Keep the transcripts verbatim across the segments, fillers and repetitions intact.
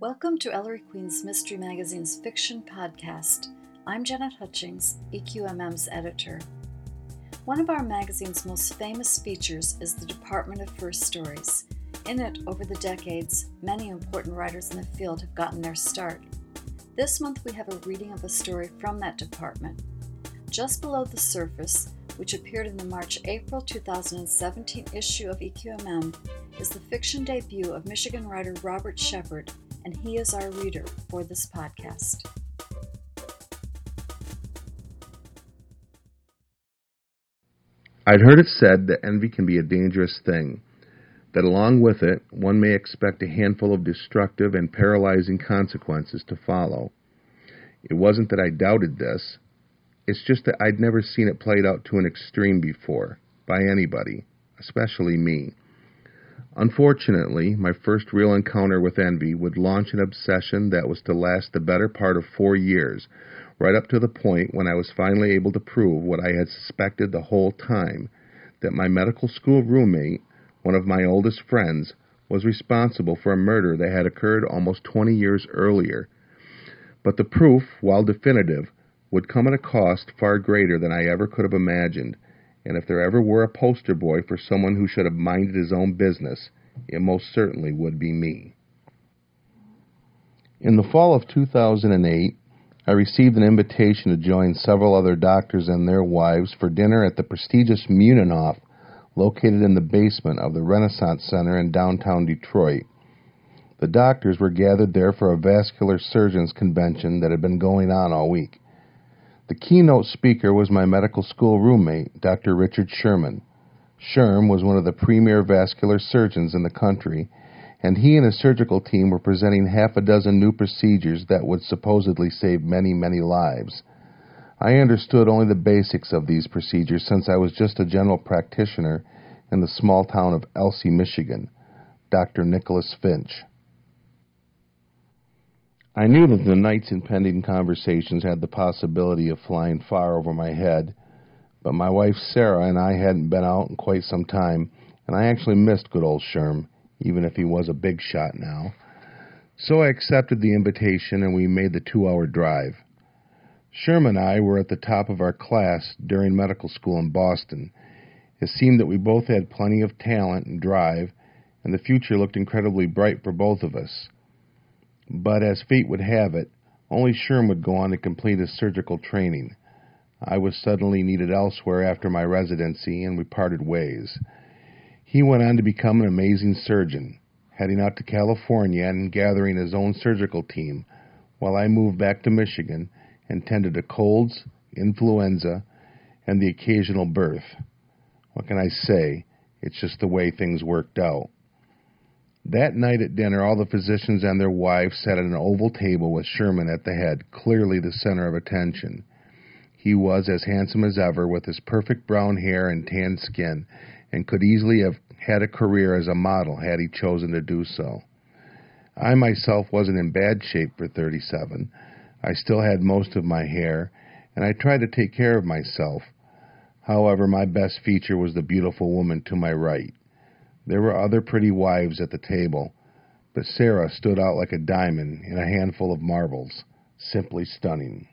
Welcome to Ellery Queen's Mystery Magazine's Fiction Podcast. I'm Janet Hutchings, E Q M M's editor. One of our magazine's most famous features is the Department of First Stories. In it, over the decades, many important writers in the field have gotten their start. This month we have a reading of a story from that department. Just Below the Surface, which appeared in the March-April two thousand seventeen issue of E Q M M, is the fiction debut of Michigan writer Robert Shepard, and he is our reader for this podcast. I'd heard it said that envy can be a dangerous thing, that along with it, one may expect a handful of destructive and paralyzing consequences to follow. It wasn't that I doubted this, it's just that I'd never seen it played out to an extreme before, by anybody, especially me. Unfortunately, my first real encounter with envy would launch an obsession that was to last the better part of four years, right up to the point when I was finally able to prove what I had suspected the whole time, that my medical school roommate, one of my oldest friends, was responsible for a murder that had occurred almost twenty years earlier. But the proof, while definitive, would come at a cost far greater than I ever could have imagined, and if there ever were a poster boy for someone who should have minded his own business, it most certainly would be me. In the fall of two thousand eight, I received an invitation to join several other doctors and their wives for dinner at the prestigious Munenhof, located in the basement of the Renaissance Center in downtown Detroit. The doctors were gathered there for a vascular surgeons convention that had been going on all week. The keynote speaker was my medical school roommate, Doctor Richard Sherman. Sherm was one of the premier vascular surgeons in the country, and he and his surgical team were presenting half a dozen new procedures that would supposedly save many, many lives. I understood only the basics of these procedures since I was just a general practitioner in the small town of Elsie, Michigan. Doctor Nicholas Finch. I knew that the night's impending conversations had the possibility of flying far over my head, but my wife Sarah and I hadn't been out in quite some time, and I actually missed good old Sherm, even if he was a big shot now. So I accepted the invitation and we made the two-hour drive. Sherm and I were at the top of our class during medical school in Boston. It seemed that we both had plenty of talent and drive, and the future looked incredibly bright for both of us. But as fate would have it, only Sherm would go on to complete his surgical training. I was suddenly needed elsewhere after my residency, and we parted ways. He went on to become an amazing surgeon, heading out to California and gathering his own surgical team, while I moved back to Michigan and tended to colds, influenza, and the occasional birth. What can I say? It's just the way things worked out. That night at dinner, all the physicians and their wives sat at an oval table with Sherman at the head, clearly the center of attention. He was as handsome as ever, with his perfect brown hair and tanned skin, and could easily have had a career as a model had he chosen to do so. I myself wasn't in bad shape for thirty-seven. I still had most of my hair, and I tried to take care of myself. However, my best feature was the beautiful woman to my right. There were other pretty wives at the table, but Sarah stood out like a diamond in a handful of marbles, simply stunning.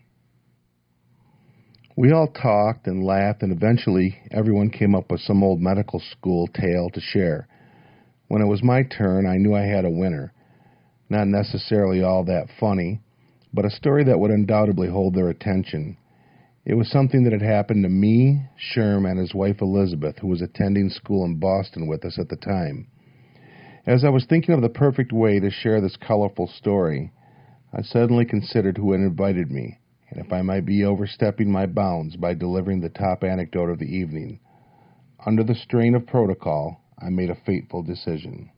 We all talked and laughed, and eventually everyone came up with some old medical school tale to share. When it was my turn, I knew I had a winner. Not necessarily all that funny, but a story that would undoubtedly hold their attention. It was something that had happened to me, Sherm, and his wife Elizabeth, who was attending school in Boston with us at the time. As I was thinking of the perfect way to share this colorful story, I suddenly considered who had invited me, and if I might be overstepping my bounds by delivering the top anecdote of the evening. Under the strain of protocol, I made a fateful decision.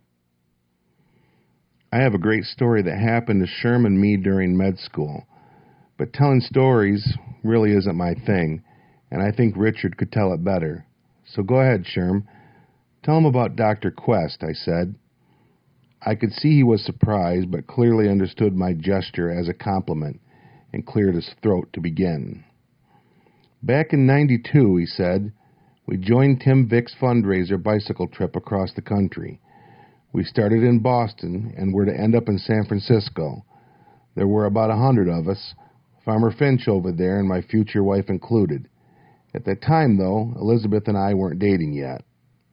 I have a great story that happened to Sherm and me during med school, but telling stories really isn't my thing, and I think Richard could tell it better. So go ahead, Sherm. Tell him about Doctor Quest, I said. I could see he was surprised, but clearly understood my gesture as a compliment, and cleared his throat to begin. Back in ninety-two, he said, we joined Tim Vick's fundraiser bicycle trip across the country. We started in Boston and were to end up in San Francisco. There were about a hundred of us, Farmer Finch over there and my future wife included. At that time, though, Elizabeth and I weren't dating yet.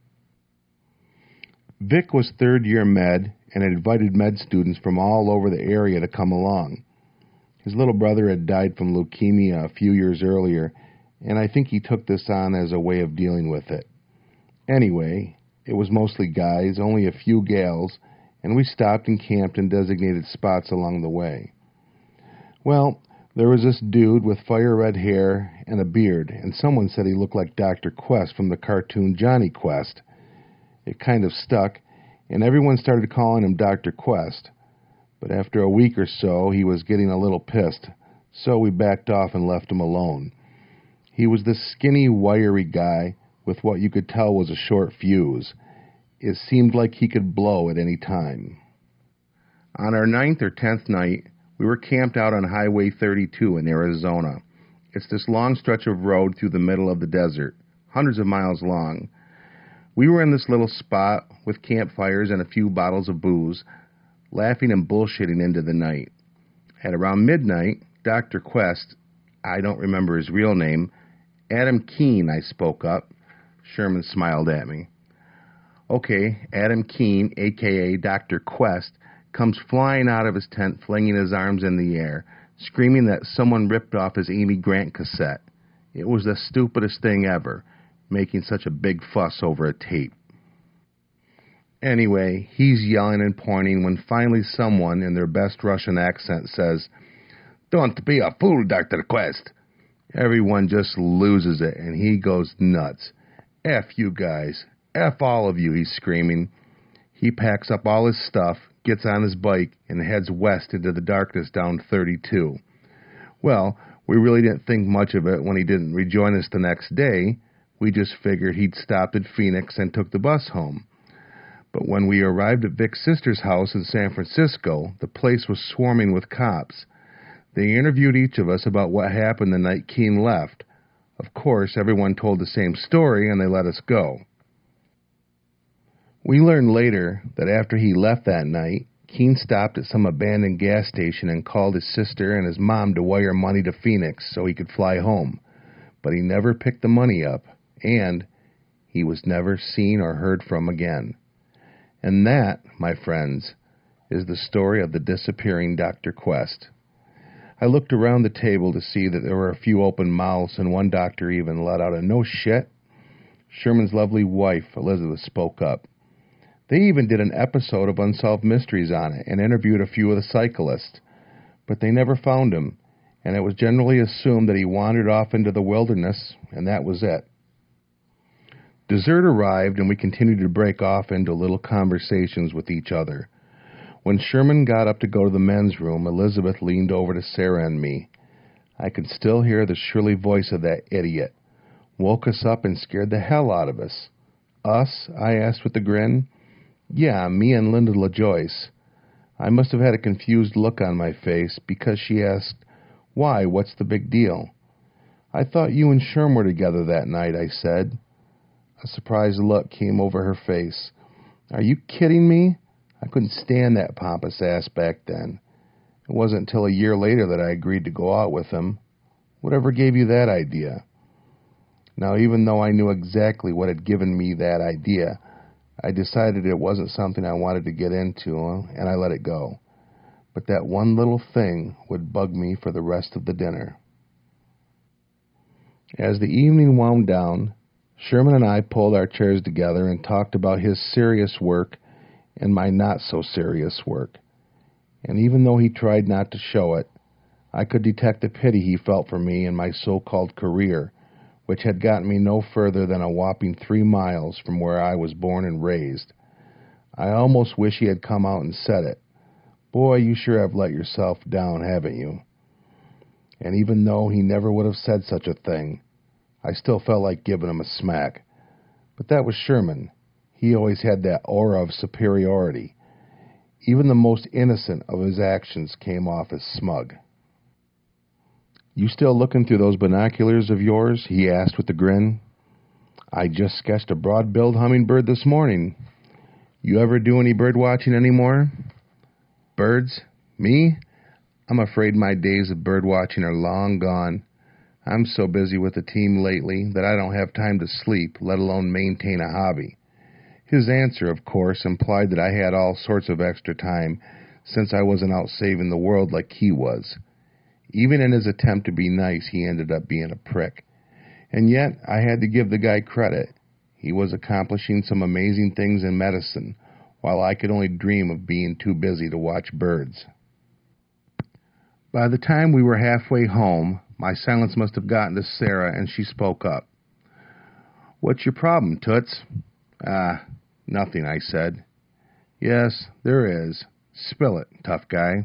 Vic was third-year med and had invited med students from all over the area to come along. His little brother had died from leukemia a few years earlier, and I think he took this on as a way of dealing with it. Anyway, it was mostly guys, only a few gals, and we stopped and camped in designated spots along the way. Well, there was this dude with fire-red hair and a beard, and someone said he looked like Doctor Quest from the cartoon Johnny Quest. It kind of stuck, and everyone started calling him Doctor Quest. But after a week or so, he was getting a little pissed, so we backed off and left him alone. He was this skinny, wiry guy with what you could tell was a short fuse. It seemed like he could blow at any time. On our ninth or tenth night, we were camped out on Highway thirty-two in Arizona. It's this long stretch of road through the middle of the desert, hundreds of miles long. We were in this little spot with campfires and a few bottles of booze, laughing and bullshitting into the night. At around midnight, Doctor Quest, I don't remember his real name, Adam Keene, I spoke up. Sherman smiled at me. Okay, Adam Keene, a k a. Doctor Quest, comes flying out of his tent, flinging his arms in the air, screaming that someone ripped off his Amy Grant cassette. It was the stupidest thing ever, making such a big fuss over a tape. Anyway, he's yelling and pointing when finally someone, in their best Russian accent, says, "Don't be a fool, Doctor Quest." Everyone just loses it, and he goes nuts. F you guys. F all of you, he's screaming. He packs up all his stuff, gets on his bike, and heads west into the darkness down thirty-two. Well, we really didn't think much of it when he didn't rejoin us the next day. We just figured he'd stopped at Phoenix and took the bus home. But when we arrived at Vic's sister's house in San Francisco, the place was swarming with cops. They interviewed each of us about what happened the night Keene left. Of course, everyone told the same story, and they let us go. We learned later that after he left that night, Keene stopped at some abandoned gas station and called his sister and his mom to wire money to Phoenix so he could fly home. But he never picked the money up, and he was never seen or heard from again. And that, my friends, is the story of the disappearing Doctor Quest. I looked around the table to see that there were a few open mouths, and one doctor even let out a "no shit." Sherman's lovely wife, Elizabeth, spoke up. They even did an episode of Unsolved Mysteries on it and interviewed a few of the cyclists, but they never found him, and it was generally assumed that he wandered off into the wilderness, and that was it. Dessert arrived, and we continued to break off into little conversations with each other. When Sherman got up to go to the men's room, Elizabeth leaned over to Sarah and me. I could still hear the shrilly voice of that idiot. Woke us up and scared the hell out of us. Us? I asked with a grin. Yeah, me and Linda LaJoyce. I must have had a confused look on my face because she asked, "Why, what's the big deal?" "I thought you and Sherm were together that night," I said. A surprised look came over her face. "Are you kidding me?" I couldn't stand that pompous ass back then. It wasn't until a year later that I agreed to go out with him. Whatever gave you that idea? Now, even though I knew exactly what had given me that idea, I decided it wasn't something I wanted to get into, and I let it go. But that one little thing would bug me for the rest of the dinner. As the evening wound down, Sherman and I pulled our chairs together and talked about his serious work and my not-so-serious work. And even though he tried not to show it, I could detect the pity he felt for me and my so-called career, which had gotten me no further than a whopping three miles from where I was born and raised. I almost wish he had come out and said it. Boy, you sure have let yourself down, haven't you? And even though he never would have said such a thing, I still felt like giving him a smack. But that was Sherman. He always had that aura of superiority. Even the most innocent of his actions came off as smug. "You still looking through those binoculars of yours?" he asked with a grin. "I just sketched a broad-billed hummingbird this morning." You ever do any bird watching anymore? Birds? Me? I'm afraid my days of bird watching are long gone. I'm so busy with the team lately that I don't have time to sleep, let alone maintain a hobby. His answer, of course, implied that I had all sorts of extra time, since I wasn't out saving the world like he was. Even in his attempt to be nice, he ended up being a prick. And yet, I had to give the guy credit. He was accomplishing some amazing things in medicine, while I could only dream of being too busy to watch birds. By the time we were halfway home, my silence must have gotten to Sarah, and she spoke up. "What's your problem, Toots?" "Ah, nothing," I said. "Yes, there is. Spill it, tough guy."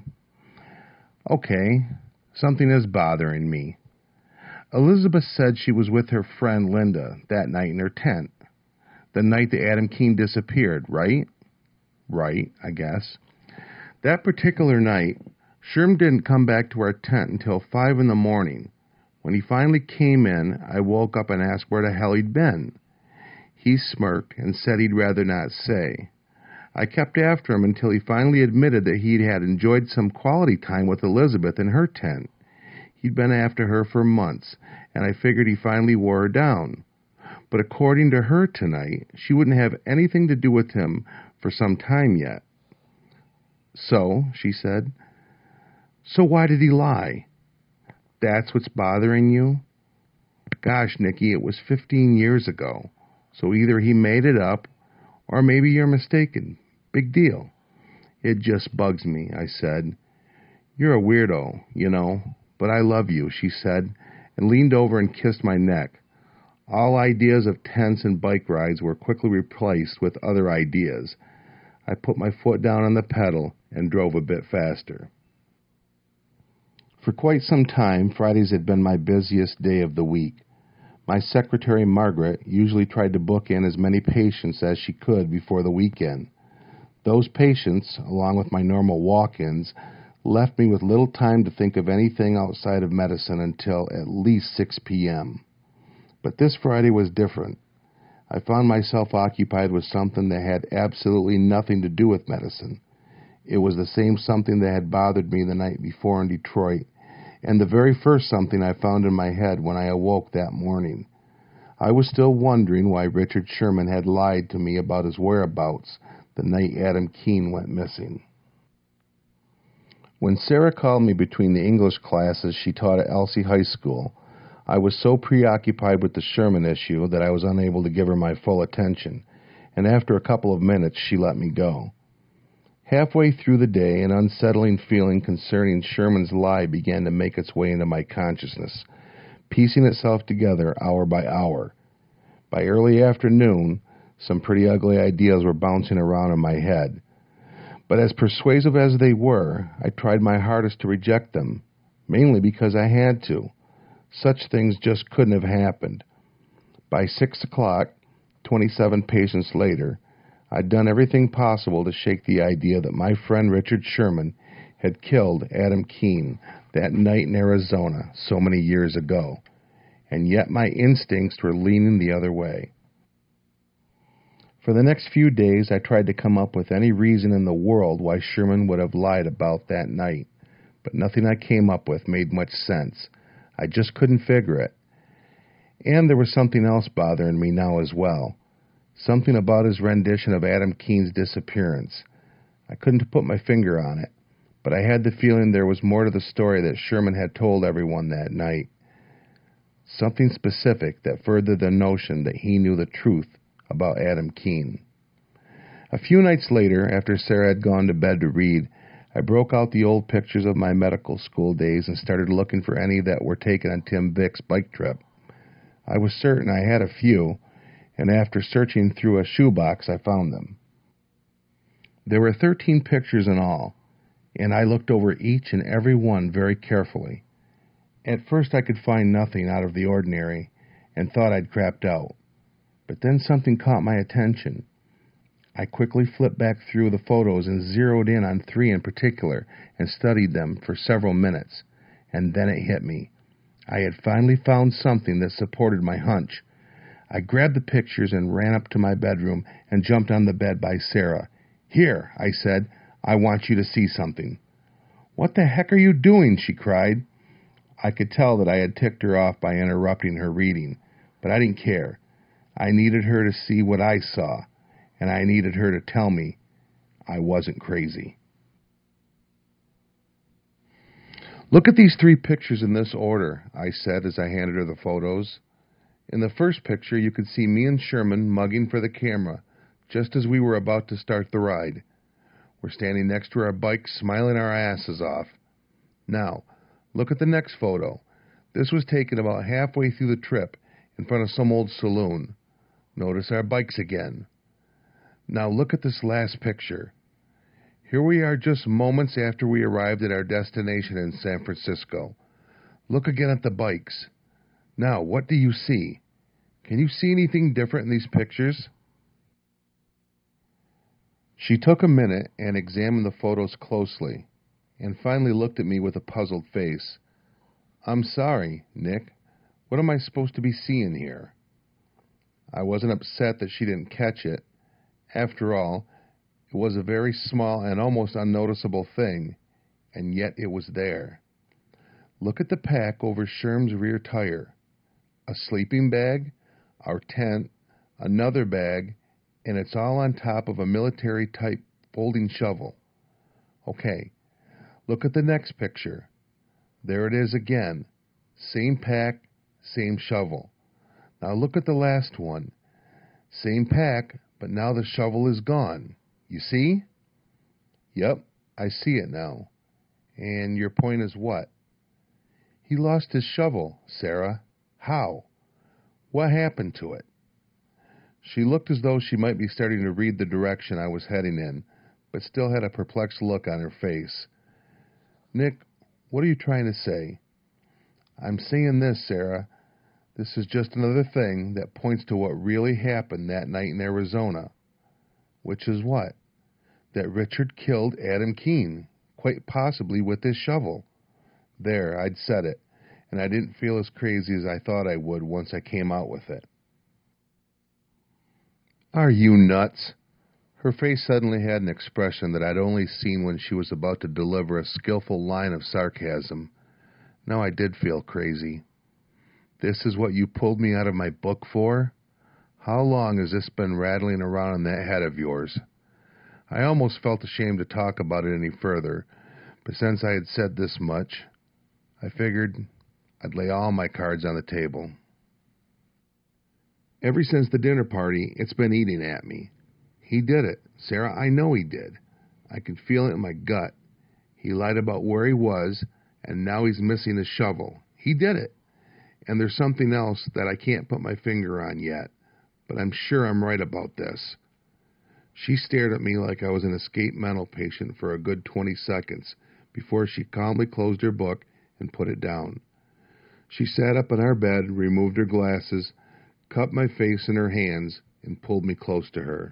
"Okay, something is bothering me. Elizabeth said she was with her friend Linda that night in her tent. The night that Adam Keene disappeared, right?" "Right, I guess." "That particular night, Sherm didn't come back to our tent until five in the morning. When he finally came in, I woke up and asked where the hell he'd been. He smirked and said he'd rather not say. I kept after him until he finally admitted that he had enjoyed some quality time with Elizabeth in her tent. He'd been after her for months, and I figured he finally wore her down. But according to her tonight, she wouldn't have anything to do with him for some time yet." "So," she said. "So why did he lie?" "That's what's bothering you?" "Gosh, Nikki, it was fifteen years ago. So either he made it up, or maybe you're mistaken. Big deal." "It just bugs me," I said. "You're a weirdo, you know, but I love you," she said, and leaned over and kissed my neck. All ideas of tents and bike rides were quickly replaced with other ideas. I put my foot down on the pedal and drove a bit faster. For quite some time, Fridays had been my busiest day of the week. My secretary, Margaret, usually tried to book in as many patients as she could before the weekend. Those patients, along with my normal walk-ins, left me with little time to think of anything outside of medicine until at least six p.m. But this Friday was different. I found myself occupied with something that had absolutely nothing to do with medicine. It was the same something that had bothered me the night before in Detroit, and the very first something I found in my head when I awoke that morning. I was still wondering why Richard Sherman had lied to me about his whereabouts the night Adam Keene went missing. When Sarah called me between the English classes she taught at Elsie High School, I was so preoccupied with the Sherman issue that I was unable to give her my full attention, and after a couple of minutes she let me go. Halfway through the day, an unsettling feeling concerning Sherman's lie began to make its way into my consciousness, piecing itself together hour by hour. By early afternoon, some pretty ugly ideas were bouncing around in my head. But as persuasive as they were, I tried my hardest to reject them, mainly because I had to. Such things just couldn't have happened. By six o'clock, twenty-seven patients later, I'd done everything possible to shake the idea that my friend Richard Sherman had killed Adam Keene that night in Arizona so many years ago, and yet my instincts were leaning the other way. For the next few days, I tried to come up with any reason in the world why Sherman would have lied about that night, but nothing I came up with made much sense. I just couldn't figure it. And there was something else bothering me now as well. Something about his rendition of Adam Keene's disappearance. I couldn't put my finger on it, but I had the feeling there was more to the story that Sherman had told everyone that night. Something specific that furthered the notion that he knew the truth about Adam Keene. A few nights later, after Sarah had gone to bed to read, I broke out the old pictures of my medical school days and started looking for any that were taken on Tim Vick's bike trip. I was certain I had a few, and after searching through a shoebox, I found them. There were thirteen pictures in all, and I looked over each and every one very carefully. At first I could find nothing out of the ordinary, and thought I'd crapped out. But then something caught my attention. I quickly flipped back through the photos and zeroed in on three in particular and studied them for several minutes, and then it hit me. I had finally found something that supported my hunch. I grabbed the pictures and ran up to my bedroom and jumped on the bed by Sarah. "Here," I said, "I want you to see something." "What the heck are you doing?" she cried. I could tell that I had ticked her off by interrupting her reading, but I didn't care. I needed her to see what I saw, and I needed her to tell me I wasn't crazy. "Look at these three pictures in this order," I said as I handed her the photos. In the first picture, you could see me and Sherman mugging for the camera, just as we were about to start the ride. We're standing next to our bikes, smiling our asses off. Now, look at the next photo. This was taken about halfway through the trip, in front of some old saloon. Notice our bikes again. Now look at this last picture. Here we are just moments after we arrived at our destination in San Francisco. Look again at the bikes. Now, what do you see? Can you see anything different in these pictures? She took a minute and examined the photos closely, and finally looked at me with a puzzled face. "I'm sorry, Nick. What am I supposed to be seeing here?" I wasn't upset that she didn't catch it. After all, it was a very small and almost unnoticeable thing, and yet it was there. Look at the pack over Sherm's rear tire. A sleeping bag, our tent, another bag, and it's all on top of a military-type folding shovel. Okay, look at the next picture. There it is again. Same pack, same shovel. Now look at the last one. Same pack, but now the shovel is gone. You see? Yep, I see it now. And your point is what? He lost his shovel, Sarah. How? What happened to it? She looked as though she might be starting to read the direction I was heading in, but still had a perplexed look on her face. "Nick, what are you trying to say?" "I'm saying this, Sarah. This is just another thing that points to what really happened that night in Arizona." "Which is what?" "That Richard killed Adam Keene, quite possibly with this shovel." There, I'd said it, and I didn't feel as crazy as I thought I would once I came out with it. "Are you nuts?" Her face suddenly had an expression that I'd only seen when she was about to deliver a skillful line of sarcasm. Now I did feel crazy. "This is what you pulled me out of my book for? How long has this been rattling around in that head of yours?" I almost felt ashamed to talk about it any further, but since I had said this much, I figured I'd lay all my cards on the table. "Ever since the dinner party, it's been eating at me. He did it, Sarah, I know he did. I could feel it in my gut. He lied about where he was, and now he's missing his shovel. He did it. And there's something else that I can't put my finger on yet, but I'm sure I'm right about this." She stared at me like I was an escaped mental patient for a good twenty seconds before she calmly closed her book and put it down. She sat up in our bed, removed her glasses, cupped my face in her hands, and pulled me close to her.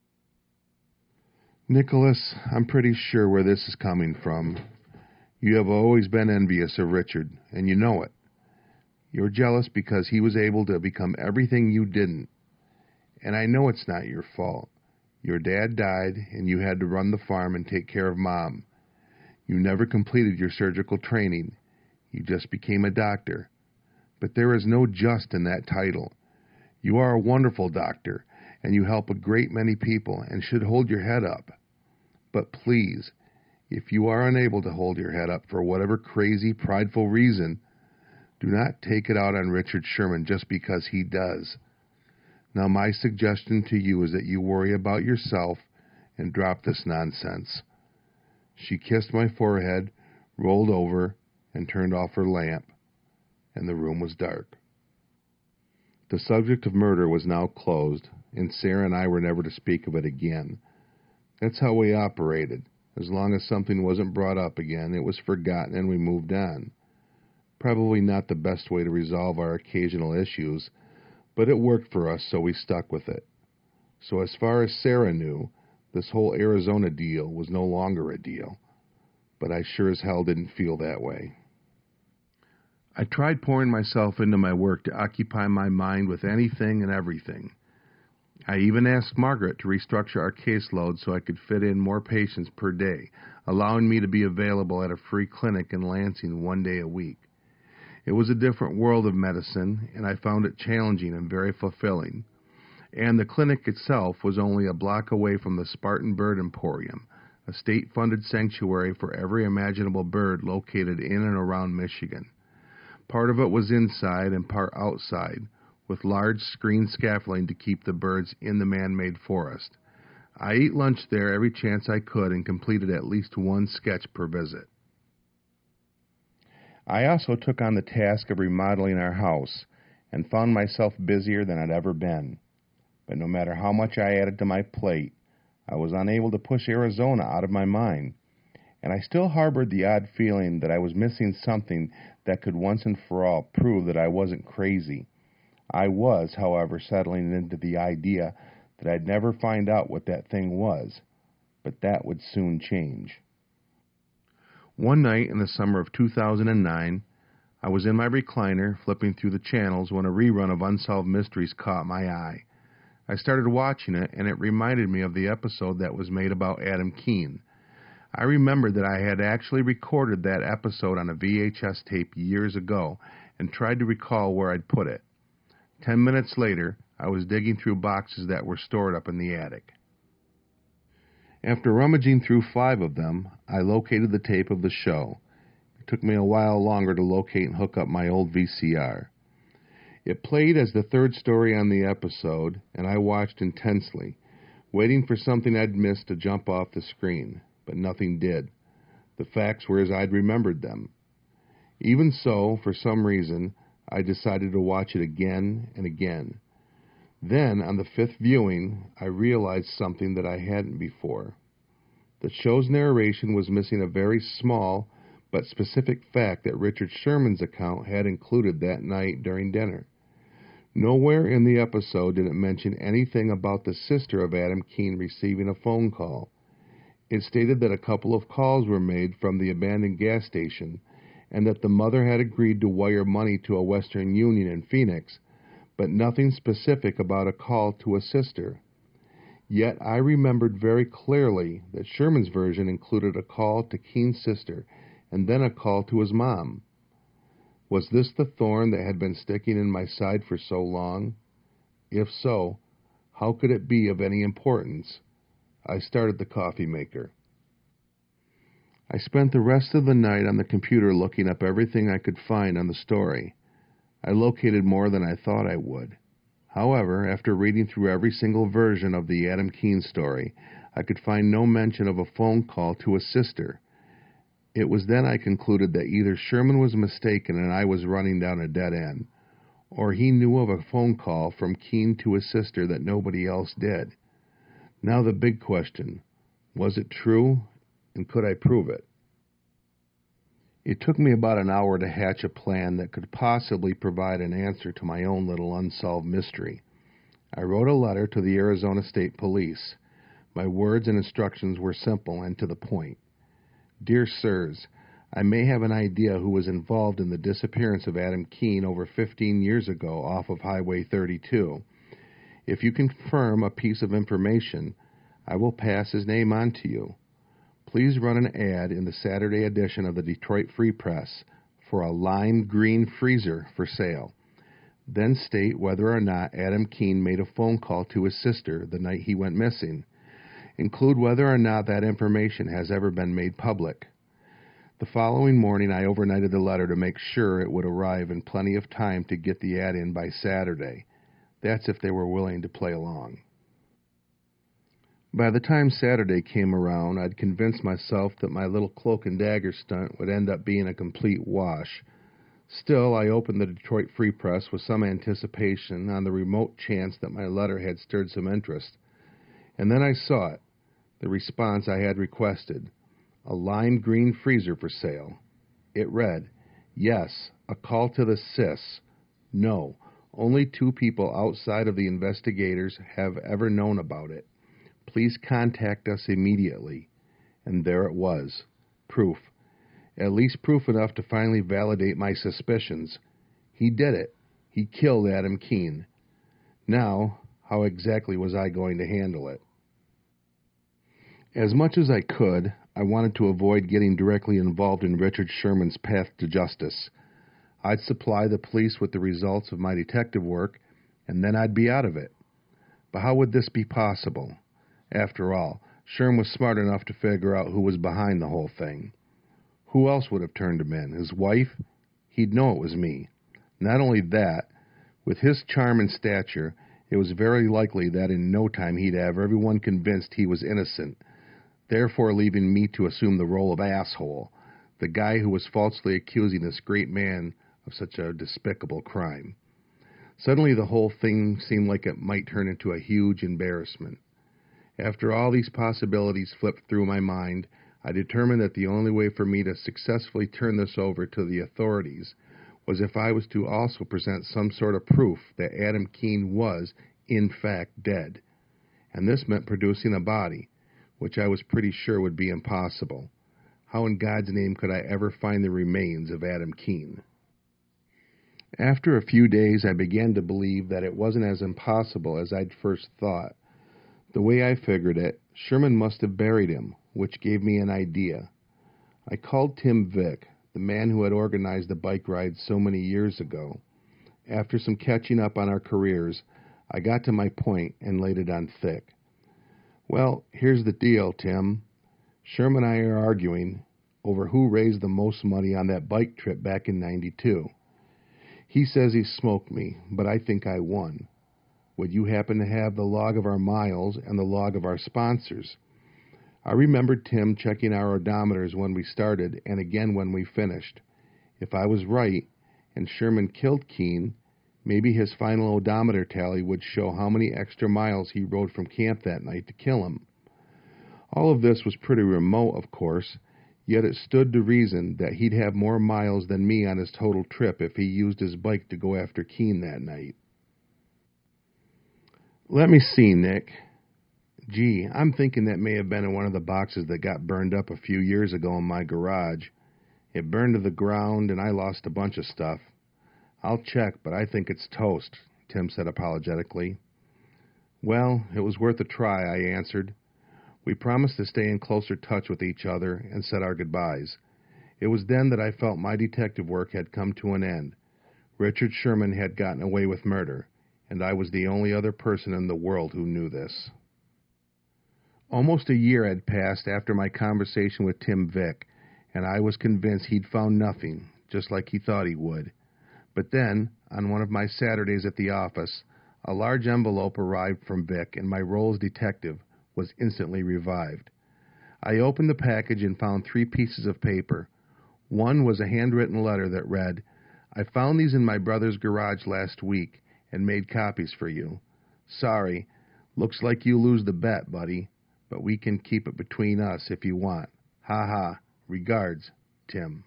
"Nicholas, I'm pretty sure where this is coming from. You have always been envious of Richard, and you know it. You're jealous because he was able to become everything you didn't. And I know it's not your fault. Your dad died, and you had to run the farm and take care of Mom. You never completed your surgical training. You just became a doctor. But there is no just in that title. You are a wonderful doctor, and you help a great many people and should hold your head up. But please, if you are unable to hold your head up for whatever crazy, prideful reason, do not take it out on Richard Sherman just because he does. Now my suggestion to you is that you worry about yourself and drop this nonsense." She kissed my forehead, rolled over, and turned off her lamp, and the room was dark. The subject of murder was now closed, and Sarah and I were never to speak of it again. That's how we operated. As long as something wasn't brought up again, it was forgotten and we moved on. Probably not the best way to resolve our occasional issues, but it worked for us, so we stuck with it. So as far as Sarah knew, this whole Arizona deal was no longer a deal. But I sure as hell didn't feel that way. I tried pouring myself into my work to occupy my mind with anything and everything. I even asked Margaret to restructure our caseload so I could fit in more patients per day, allowing me to be available at a free clinic in Lansing one day a week. It was a different world of medicine, and I found it challenging and very fulfilling. And the clinic itself was only a block away from the Spartan Bird Emporium, a state-funded sanctuary for every imaginable bird located in and around Michigan. Part of it was inside and part outside, with large screen scaffolding to keep the birds in the man-made forest. I ate lunch there every chance I could and completed at least one sketch per visit. I also took on the task of remodeling our house and found myself busier than I'd ever been. But no matter how much I added to my plate, I was unable to push Arizona out of my mind, and I still harbored the odd feeling that I was missing something that could once and for all prove that I wasn't crazy. I was, however, settling into the idea that I'd never find out what that thing was, but that would soon change. One night in the summer of two thousand nine, I was in my recliner flipping through the channels when a rerun of Unsolved Mysteries caught my eye. I started watching it, and it reminded me of the episode that was made about Adam Keen. I remembered that I had actually recorded that episode on a V H S tape years ago and tried to recall where I'd put it. Ten minutes later, I was digging through boxes that were stored up in the attic. After rummaging through five of them, I located the tape of the show. It took me a while longer to locate and hook up my old V C R. It played as the third story on the episode, and I watched intensely, waiting for something I'd missed to jump off the screen, but nothing did. The facts were as I'd remembered them. Even so, for some reason, I decided to watch it again and again. Then, on the fifth viewing, I realized something that I hadn't before. The show's narration was missing a very small but specific fact that Richard Sherman's account had included that night during dinner. Nowhere in the episode did it mention anything about the sister of Adam Keen receiving a phone call. It stated that a couple of calls were made from the abandoned gas station and that the mother had agreed to wire money to a Western Union in Phoenix, but nothing specific about a call to a sister. Yet I remembered very clearly that Sherman's version included a call to Keen's sister and then a call to his mom. Was this the thorn that had been sticking in my side for so long? If so, how could it be of any importance? I started the coffee maker. I spent the rest of the night on the computer looking up everything I could find on the story. I located more than I thought I would. However, after reading through every single version of the Adam Keen story, I could find no mention of a phone call to a sister. It was then I concluded that either Sherman was mistaken and I was running down a dead end, or he knew of a phone call from Keen to his sister that nobody else did. Now the big question, was it true, and could I prove it? It took me about an hour to hatch a plan that could possibly provide an answer to my own little unsolved mystery. I wrote a letter to the Arizona State Police. My words and instructions were simple and to the point. Dear Sirs, I may have an idea who was involved in the disappearance of Adam Keen over fifteen years ago off of Highway thirty-two. If you confirm a piece of information, I will pass his name on to you. Please run an ad in the Saturday edition of the Detroit Free Press for a lime green freezer for sale. Then state whether or not Adam Keen made a phone call to his sister the night he went missing. Include whether or not that information has ever been made public. The following morning, I overnighted the letter to make sure it would arrive in plenty of time to get the ad in by Saturday. That's if they were willing to play along. By the time Saturday came around, I'd convinced myself that my little cloak and dagger stunt would end up being a complete wash. Still, I opened the Detroit Free Press with some anticipation on the remote chance that my letter had stirred some interest. And then I saw it. The response I had requested, a lime green freezer for sale. It read, yes, a call to the S I S. No, only two people outside of the investigators have ever known about it. Please contact us immediately. And there it was, proof. At least proof enough to finally validate my suspicions. He did it. He killed Adam Keene. Now, how exactly was I going to handle it? As much as I could, I wanted to avoid getting directly involved in Richard Sherman's path to justice. I'd supply the police with the results of my detective work, and then I'd be out of it. But how would this be possible? After all, Sherman was smart enough to figure out who was behind the whole thing. Who else would have turned him in? His wife? He'd know it was me. Not only that, with his charm and stature, it was very likely that in no time he'd have everyone convinced he was innocent, therefore leaving me to assume the role of asshole, the guy who was falsely accusing this great man of such a despicable crime. Suddenly the whole thing seemed like it might turn into a huge embarrassment. After all these possibilities flipped through my mind, I determined that the only way for me to successfully turn this over to the authorities was if I was to also present some sort of proof that Adam Keene was, in fact, dead. And this meant producing a body, which I was pretty sure would be impossible. How in God's name could I ever find the remains of Adam Keene? After a few days, I began to believe that it wasn't as impossible as I'd first thought. The way I figured it, Sherman must have buried him, which gave me an idea. I called Tim Vick, the man who had organized the bike ride so many years ago. After some catching up on our careers, I got to my point and laid it on thick. Well, here's the deal, Tim. Sherman and I are arguing over who raised the most money on that bike trip back in ninety-two. He says he smoked me, but I think I won. Would you happen to have the log of our miles and the log of our sponsors? I remembered Tim checking our odometers when we started and again when we finished. If I was right, and Sherman killed Keene, maybe his final odometer tally would show how many extra miles he rode from camp that night to kill him. All of this was pretty remote, of course, yet it stood to reason that he'd have more miles than me on his total trip if he used his bike to go after Keene that night. Let me see, Nick. Gee, I'm thinking that may have been in one of the boxes that got burned up a few years ago in my garage. It burned to the ground, and I lost a bunch of stuff. I'll check, but I think it's toast, Tim said apologetically. Well, it was worth a try, I answered. We promised to stay in closer touch with each other and said our goodbyes. It was then that I felt my detective work had come to an end. Richard Sherman had gotten away with murder, and I was the only other person in the world who knew this. Almost a year had passed after my conversation with Tim Vick, and I was convinced he'd found nothing, just like he thought he would. But then, on one of my Saturdays at the office, a large envelope arrived from Vick, and my role as detective was instantly revived. I opened the package and found three pieces of paper. One was a handwritten letter that read, "I found these in my brother's garage last week and made copies for you. Sorry, looks like you lose the bet, buddy, but we can keep it between us if you want. Ha ha. Regards, Tim."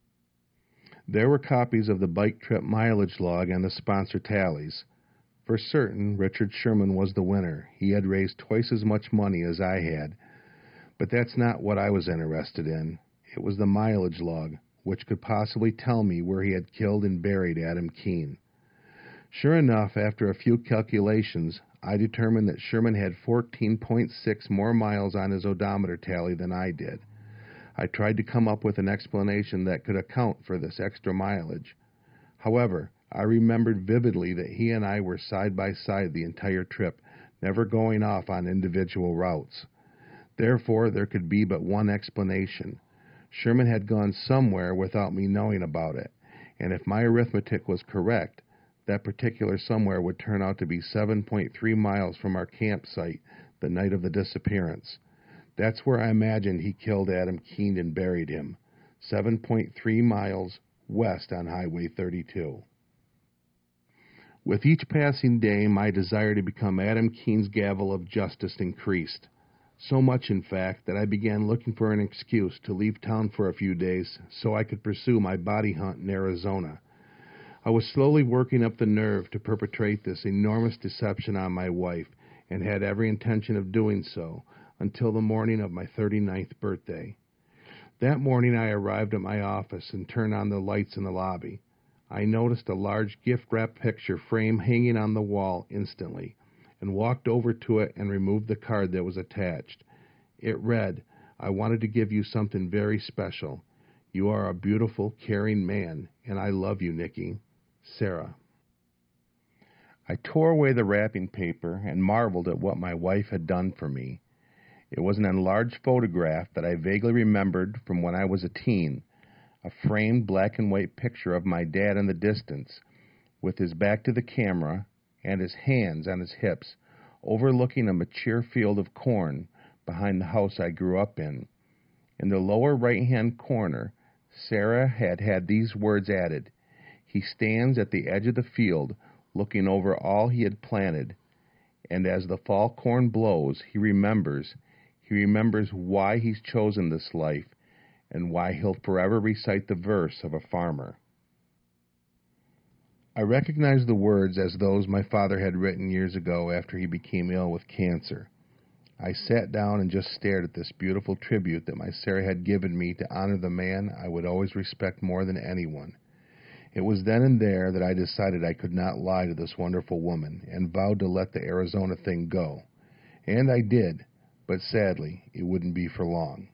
There were copies of the bike trip mileage log and the sponsor tallies. For certain, Richard Sherman was the winner. He had raised twice as much money as I had. But that's not what I was interested in. It was the mileage log, which could possibly tell me where he had killed and buried Adam Keene. Sure enough, after a few calculations, I determined that Sherman had fourteen point six more miles on his odometer tally than I did. I tried to come up with an explanation that could account for this extra mileage. However, I remembered vividly that he and I were side by side the entire trip, never going off on individual routes. Therefore, there could be but one explanation. Sherman had gone somewhere without me knowing about it, and if my arithmetic was correct, that particular somewhere would turn out to be seven point three miles from our campsite the night of the disappearance. That's where I imagined he killed Adam Keene and buried him, seven point three miles west on Highway thirty-two. With each passing day, my desire to become Adam Keene's gavel of justice increased. So much, in fact, that I began looking for an excuse to leave town for a few days so I could pursue my body hunt in Arizona. I was slowly working up the nerve to perpetrate this enormous deception on my wife, and had every intention of doing so until the morning of my thirty-ninth birthday. That morning I arrived at my office and turned on the lights in the lobby. I noticed a large gift-wrapped picture frame hanging on the wall instantly, and walked over to it and removed the card that was attached. It read, "I wanted to give you something very special. You are a beautiful, caring man, and I love you, Nikki. Sarah." I tore away the wrapping paper and marveled at what my wife had done for me. It was an enlarged photograph that I vaguely remembered from when I was a teen, a framed black and white picture of my dad in the distance, with his back to the camera and his hands on his hips, overlooking a mature field of corn behind the house I grew up in. In the lower right-hand corner, Sarah had had these words added, "He stands at the edge of the field, looking over all he had planted, and as the fall corn blows, he remembers, he remembers why he's chosen this life, and why he'll forever recite the verse of a farmer." I recognized the words as those my father had written years ago after he became ill with cancer. I sat down and just stared at this beautiful tribute that my Sarah had given me to honor the man I would always respect more than anyone. It was then and there that I decided I could not lie to this wonderful woman, and vowed to let the Arizona thing go. And I did, but sadly, it wouldn't be for long.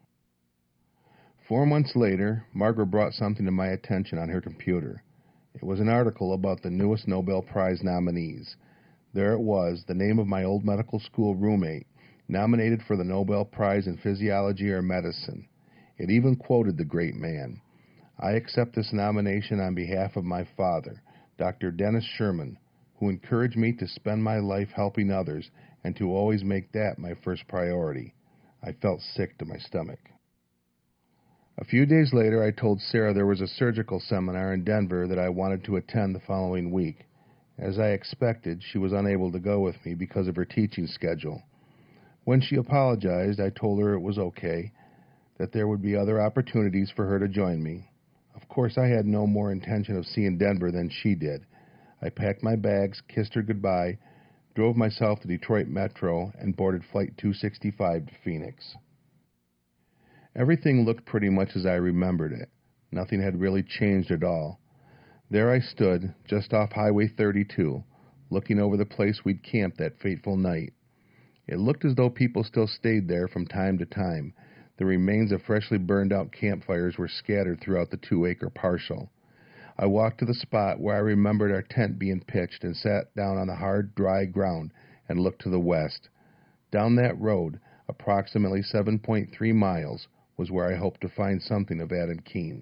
Four months later, Margaret brought something to my attention on her computer. It was an article about the newest Nobel Prize nominees. There it was, the name of my old medical school roommate, nominated for the Nobel Prize in Physiology or Medicine. It even quoted the great man. I accept this nomination on behalf of my father, Doctor Dennis Sherman, who encouraged me to spend my life helping others and to always make that my first priority. I felt sick to my stomach. A few days later, I told Sarah there was a surgical seminar in Denver that I wanted to attend the following week. As I expected, she was unable to go with me because of her teaching schedule. When she apologized, I told her it was okay, that there would be other opportunities for her to join me. Of course, I had no more intention of seeing Denver than she did. I packed my bags, kissed her goodbye, drove myself to Detroit Metro, and boarded Flight two sixty-five to Phoenix. Everything looked pretty much as I remembered it. Nothing had really changed at all. There I stood, just off Highway thirty-two, looking over the place we'd camped that fateful night. It looked as though people still stayed there from time to time. The remains of freshly burned-out campfires were scattered throughout the two-acre parcel. I walked to the spot where I remembered our tent being pitched and sat down on the hard, dry ground and looked to the west. Down that road, approximately seven point three miles, was where I hoped to find something of Adam Keene.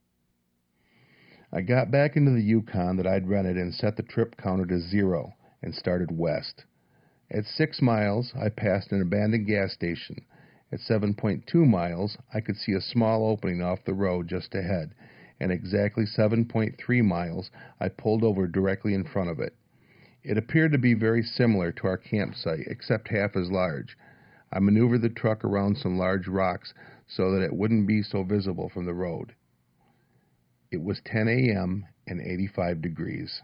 I got back into the Yukon that I'd rented and set the trip counter to zero and started west. At six miles, I passed an abandoned gas station. At seven point two miles, I could see a small opening off the road just ahead, and exactly seven point three miles, I pulled over directly in front of it. It appeared to be very similar to our campsite, except half as large. I maneuvered the truck around some large rocks so that it wouldn't be so visible from the road. It was ten a.m. and eighty-five degrees.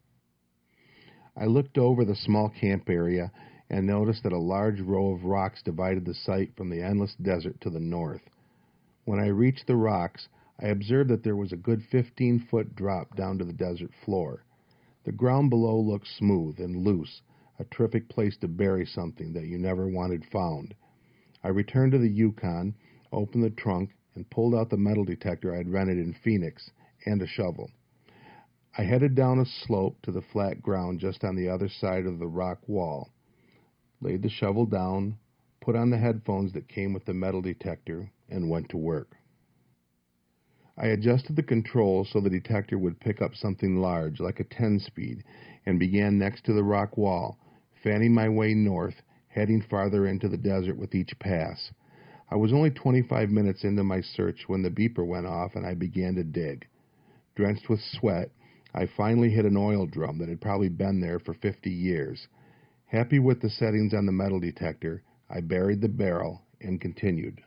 I looked over the small camp area and noticed that a large row of rocks divided the site from the endless desert to the north. When I reached the rocks, I observed that there was a good fifteen-foot drop down to the desert floor. The ground below looked smooth and loose, a terrific place to bury something that you never wanted found. I returned to the Yukon, opened the trunk, and pulled out the metal detector I had rented in Phoenix, and a shovel. I headed down a slope to the flat ground just on the other side of the rock wall, laid the shovel down, put on the headphones that came with the metal detector, and went to work. I adjusted the controls so the detector would pick up something large, like a ten-speed, and began next to the rock wall, fanning my way north, heading farther into the desert with each pass. I was only twenty-five minutes into my search when the beeper went off and I began to dig. Drenched with sweat, I finally hit an oil drum that had probably been there for fifty years. Happy with the settings on the metal detector, I buried the barrel and continued.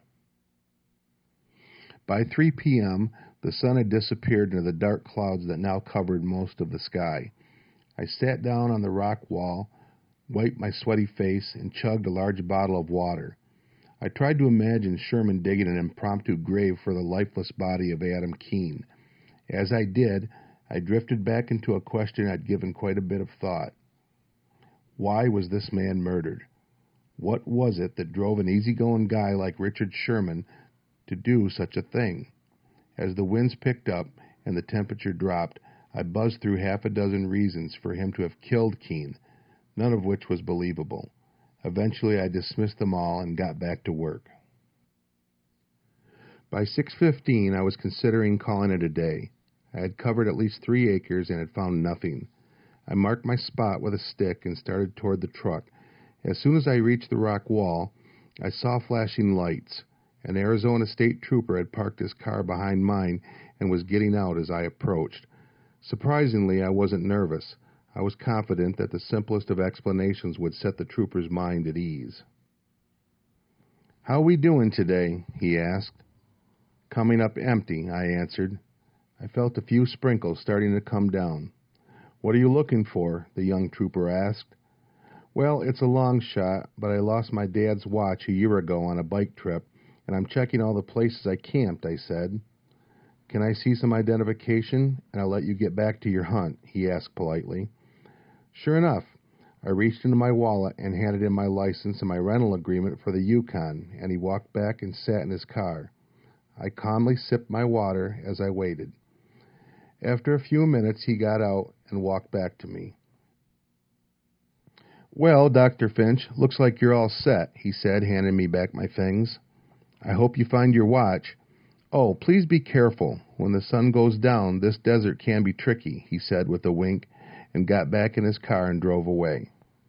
By three p.m., the sun had disappeared into the dark clouds that now covered most of the sky. I sat down on the rock wall, wiped my sweaty face, and chugged a large bottle of water. I tried to imagine Sherman digging an impromptu grave for the lifeless body of Adam Keene. As I did, I drifted back into a question I'd given quite a bit of thought. Why was this man murdered? What was it that drove an easygoing guy like Richard Sherman to do such a thing? As the winds picked up and the temperature dropped, I buzzed through half a dozen reasons for him to have killed Keene, none of which was believable. Eventually, I dismissed them all and got back to work. By six fifteen, I was considering calling it a day. I had covered at least three acres and had found nothing. I marked my spot with a stick and started toward the truck. As soon as I reached the rock wall, I saw flashing lights. An Arizona State Trooper had parked his car behind mine and was getting out as I approached. Surprisingly, I wasn't nervous. I was confident that the simplest of explanations would set the trooper's mind at ease. "How we doing today?" he asked. "Coming up empty," I answered. I felt a few sprinkles starting to come down. "What are you looking for?" the young trooper asked. "Well, it's a long shot, but I lost my dad's watch a year ago on a bike trip, and I'm checking all the places I camped," I said. "Can I see some identification, and I'll let you get back to your hunt?" he asked politely. Sure enough, I reached into my wallet and handed him my license and my rental agreement for the Yukon, and he walked back and sat in his car. I calmly sipped my water as I waited. After a few minutes, he got out and walked back to me. "Well, Doctor Finch, looks like you're all set," he said, handing me back my things. "I hope you find your watch. Oh, please be careful. When the sun goes down, this desert can be tricky," he said with a wink, and got back in his car and drove away.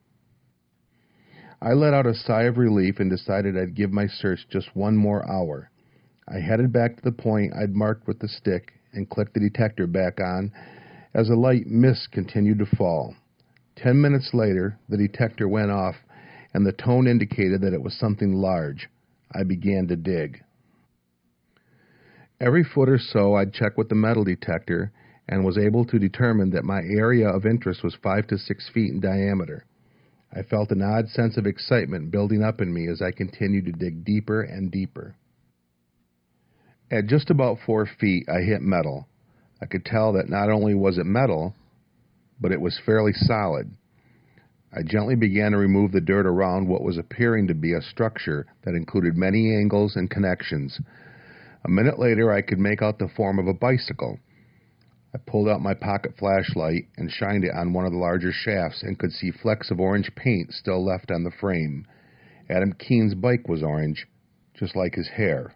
I let out a sigh of relief and decided I'd give my search just one more hour. I headed back to the point I'd marked with the stick and clicked the detector back on as a light mist continued to fall. Ten minutes later, the detector went off, and the tone indicated that it was something large. I began to dig. Every foot or so, I'd check with the metal detector and was able to determine that my area of interest was five to six feet in diameter. I felt an odd sense of excitement building up in me as I continued to dig deeper and deeper. At just about four feet, I hit metal. I could tell that not only was it metal, but it was fairly solid. I gently began to remove the dirt around what was appearing to be a structure that included many angles and connections. A minute later, I could make out the form of a bicycle. I pulled out my pocket flashlight and shined it on one of the larger shafts and could see flecks of orange paint still left on the frame. Adam Keene's bike was orange, just like his hair.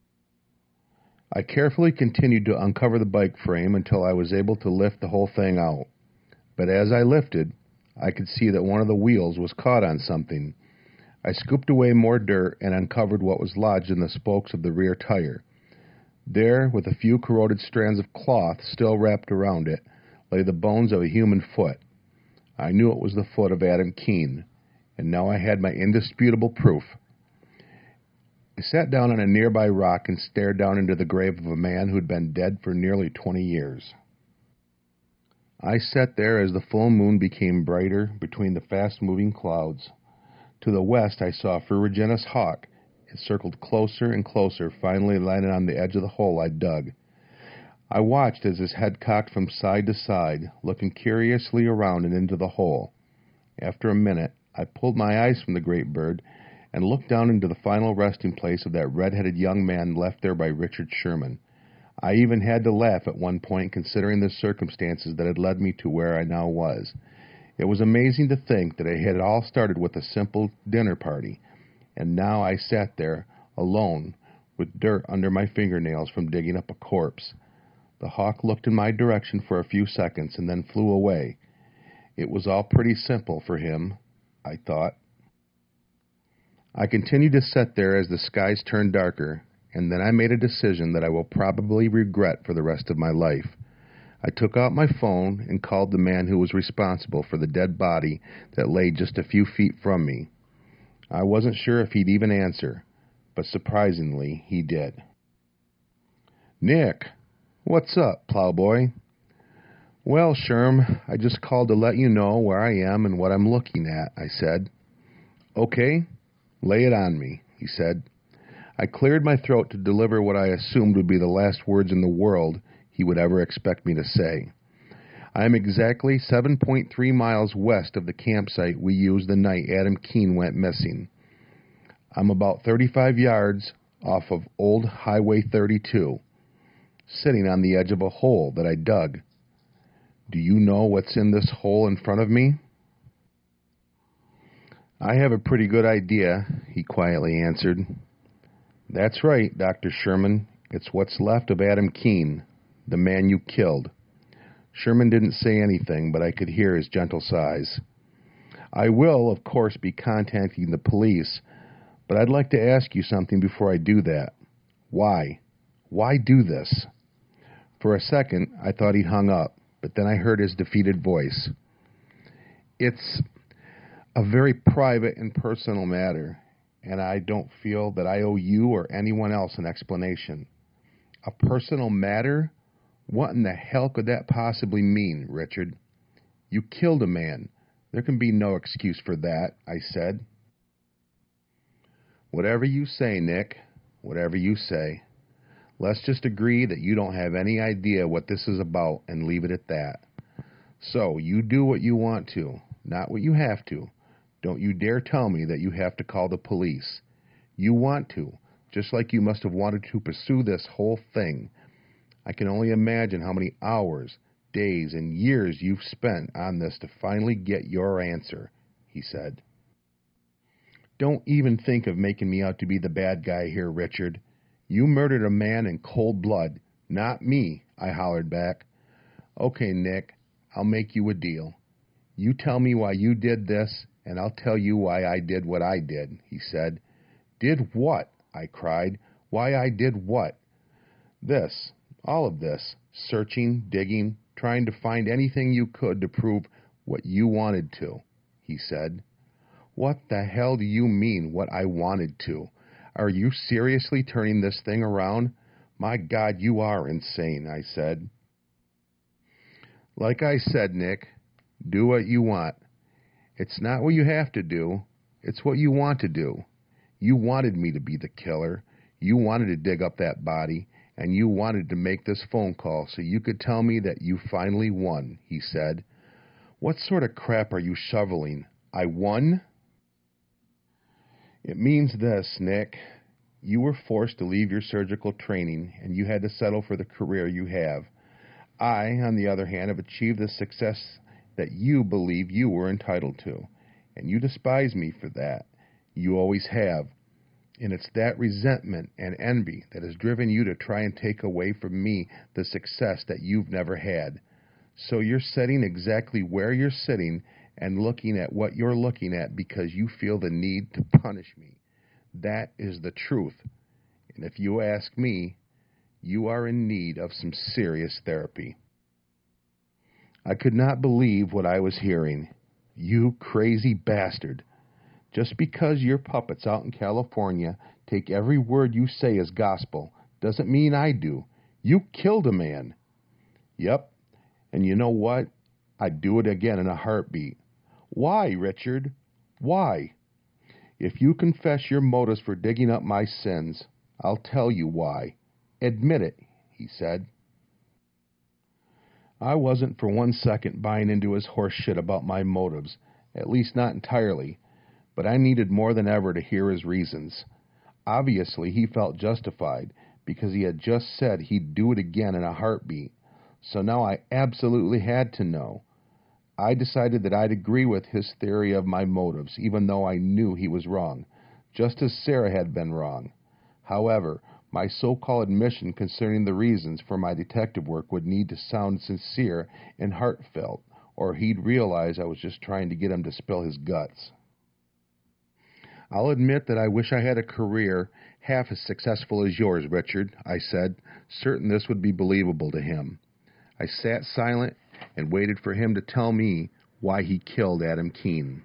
I carefully continued to uncover the bike frame until I was able to lift the whole thing out. But as I lifted, I could see that one of the wheels was caught on something. I scooped away more dirt and uncovered what was lodged in the spokes of the rear tire. There, with a few corroded strands of cloth still wrapped around it, lay the bones of a human foot. I knew it was the foot of Adam Keene, and now I had my indisputable proof. I sat down on a nearby rock and stared down into the grave of a man who had been dead for nearly twenty years. I sat there as the full moon became brighter between the fast-moving clouds. To the west, I saw a ferruginous hawk. It circled closer and closer, finally landing on the edge of the hole I'd dug. I watched as his head cocked from side to side, looking curiously around and into the hole. After a minute, I pulled my eyes from the great bird and looked down into the final resting place of that red-headed young man left there by Richard Sherman. I even had to laugh at one point, considering the circumstances that had led me to where I now was. It was amazing to think that it had all started with a simple dinner party, and now I sat there, alone, with dirt under my fingernails from digging up a corpse. The hawk looked in my direction for a few seconds and then flew away. It was all pretty simple for him, I thought. I continued to sit there as the skies turned darker, and then I made a decision that I will probably regret for the rest of my life. I took out my phone and called the man who was responsible for the dead body that lay just a few feet from me. I wasn't sure if he'd even answer, but surprisingly, he did. "Nick, what's up, plowboy?" "Well, Sherm, I just called to let you know where I am and what I'm looking at," I said. "Okay, lay it on me," he said. I cleared my throat to deliver what I assumed would be the last words in the world he would ever expect me to say. I am exactly seven point three miles west of the campsite we used the night Adam Keene went missing. I'm about thirty-five yards off of Old Highway thirty-two, sitting on the edge of a hole that I dug. Do you know what's in this hole in front of me? I have a pretty good idea, he quietly answered. That's right, Doctor Sherman. It's what's left of Adam Keene, the man you killed. Sherman didn't say anything, but I could hear his gentle sighs. I will, of course, be contacting the police, but I'd like to ask you something before I do that. Why? Why do this? For a second, I thought he'd hung up, but then I heard his defeated voice. It's a very private and personal matter, and I don't feel that I owe you or anyone else an explanation. A personal matter? What in the hell could that possibly mean, Richard? You killed a man. There can be no excuse for that, I said. Whatever you say, Nick, whatever you say. Let's just agree that you don't have any idea what this is about and leave it at that. So, you do what you want to, not what you have to. Don't you dare tell me that you have to call the police. You want to, just like you must have wanted to pursue this whole thing. I can only imagine how many hours, days, and years you've spent on this to finally get your answer, he said. Don't even think of making me out to be the bad guy here, Richard. You murdered a man in cold blood, not me, I hollered back. Okay, Nick, I'll make you a deal. You tell me why you did this, and I'll tell you why I did what I did, he said. Did what? I cried. Why I did what? This. All of this, searching, digging, trying to find anything you could to prove what you wanted to, he said. What the hell do you mean, what I wanted to? Are you seriously turning this thing around? My God, you are insane, I said. Like I said, Nick, do what you want. It's not what you have to do, it's what you want to do. You wanted me to be the killer. You wanted to dig up that body. And you wanted to make this phone call so you could tell me that you finally won, he said. What sort of crap are you shoveling? I won? It means this, Nick. You were forced to leave your surgical training, and you had to settle for the career you have. I, on the other hand, have achieved the success that you believe you were entitled to, and you despise me for that. You always have. And it's that resentment and envy that has driven you to try and take away from me the success that you've never had. So you're sitting exactly where you're sitting and looking at what you're looking at because you feel the need to punish me. That is the truth. And if you ask me, you are in need of some serious therapy. I could not believe what I was hearing. You crazy bastard. Just because your puppets out in California take every word you say as gospel doesn't mean I do. You killed a man. Yep. And you know what? I'd do it again in a heartbeat. Why, Richard? Why? If you confess your motives for digging up my sins, I'll tell you why. Admit it, he said. I wasn't for one second buying into his horse shit about my motives, at least not entirely. But I needed more than ever to hear his reasons. Obviously, he felt justified because he had just said he'd do it again in a heartbeat. So now I absolutely had to know. I decided that I'd agree with his theory of my motives, even though I knew he was wrong, just as Sarah had been wrong. However, my so-called admission concerning the reasons for my detective work would need to sound sincere and heartfelt, or he'd realize I was just trying to get him to spill his guts. I'll admit that I wish I had a career half as successful as yours, Richard, I said, certain this would be believable to him. I sat silent and waited for him to tell me why he killed Adam Keene.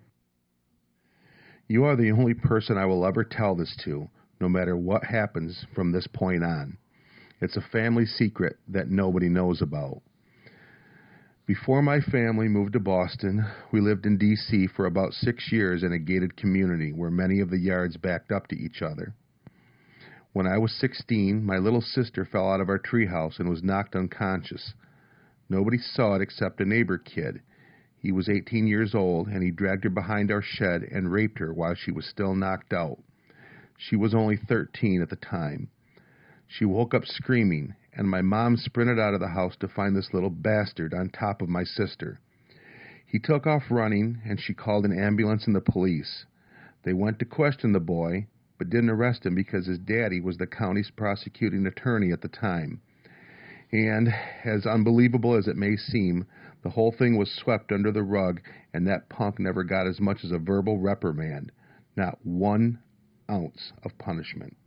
You are the only person I will ever tell this to, no matter what happens from this point on. It's a family secret that nobody knows about. Before my family moved to Boston, we lived in D C for about six years in a gated community where many of the yards backed up to each other. When I was sixteen, my little sister fell out of our treehouse and was knocked unconscious. Nobody saw it except a neighbor kid. He was eighteen years old, and he dragged her behind our shed and raped her while she was still knocked out. She was only thirteen at the time. She woke up screaming, and my mom sprinted out of the house to find this little bastard on top of my sister. He took off running, and she called an ambulance and the police. They went to question the boy, but didn't arrest him because his daddy was the county's prosecuting attorney at the time. And, as unbelievable as it may seem, the whole thing was swept under the rug, and that punk never got as much as a verbal reprimand, not one ounce of punishment.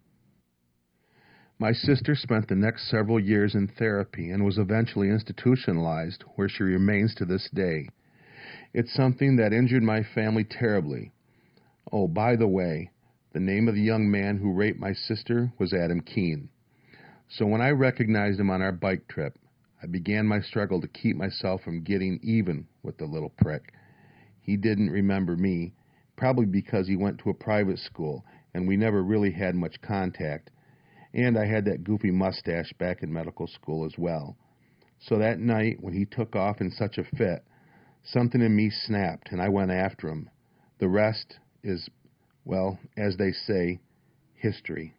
My sister spent the next several years in therapy and was eventually institutionalized, where she remains to this day. It's something that injured my family terribly. Oh, by the way, the name of the young man who raped my sister was Adam Keene. So when I recognized him on our bike trip, I began my struggle to keep myself from getting even with the little prick. He didn't remember me, probably because he went to a private school and we never really had much contact. And I had that goofy mustache back in medical school as well. So that night, when he took off in such a fit, something in me snapped, and I went after him. The rest is, well, as they say, history.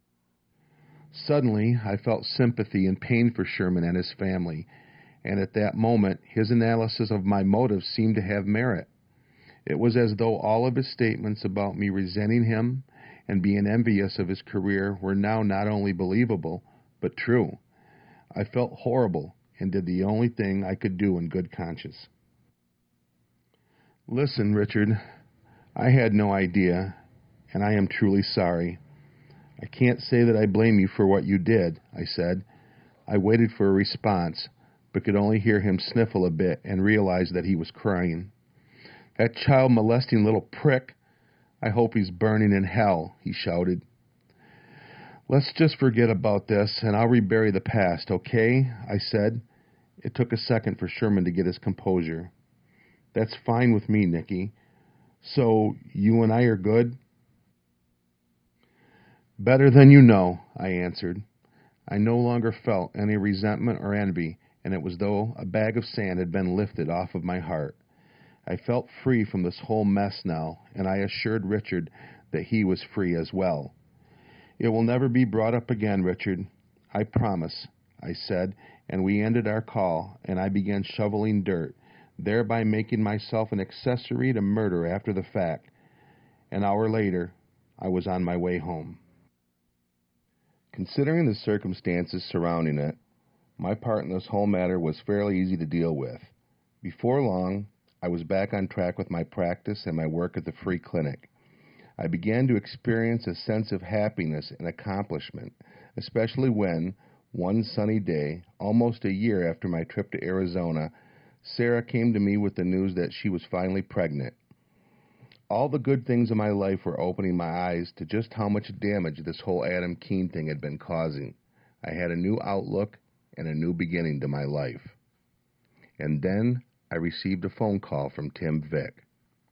Suddenly, I felt sympathy and pain for Sherman and his family, and at that moment, his analysis of my motives seemed to have merit. It was as though all of his statements about me resenting him and being envious of his career were now not only believable, but true. I felt horrible and did the only thing I could do in good conscience. Listen, Richard, I had no idea, and I am truly sorry. I can't say that I blame you for what you did, I said. I waited for a response, but could only hear him sniffle a bit and realize that he was crying. That child-molesting little prick! I hope he's burning in hell, he shouted. Let's just forget about this, and I'll rebury the past, okay? I said. It took a second for Sherman to get his composure. That's fine with me, Nicky. So, you and I are good? Better than you know, I answered. I no longer felt any resentment or envy, and it was as though a bag of sand had been lifted off of my heart. I felt free from this whole mess now, and I assured Richard that he was free as well. It will never be brought up again, Richard. I promise, I said, and we ended our call, and I began shoveling dirt, thereby making myself an accessory to murder after the fact. An hour later, I was on my way home. Considering the circumstances surrounding it, my part in this whole matter was fairly easy to deal with. Before long, I was back on track with my practice and my work at the free clinic. I began to experience a sense of happiness and accomplishment, especially when, one sunny day, almost a year after my trip to Arizona, Sarah came to me with the news that she was finally pregnant. All the good things in my life were opening my eyes to just how much damage this whole Adam Keene thing had been causing. I had a new outlook and a new beginning to my life. And then I received a phone call from Tim Vick.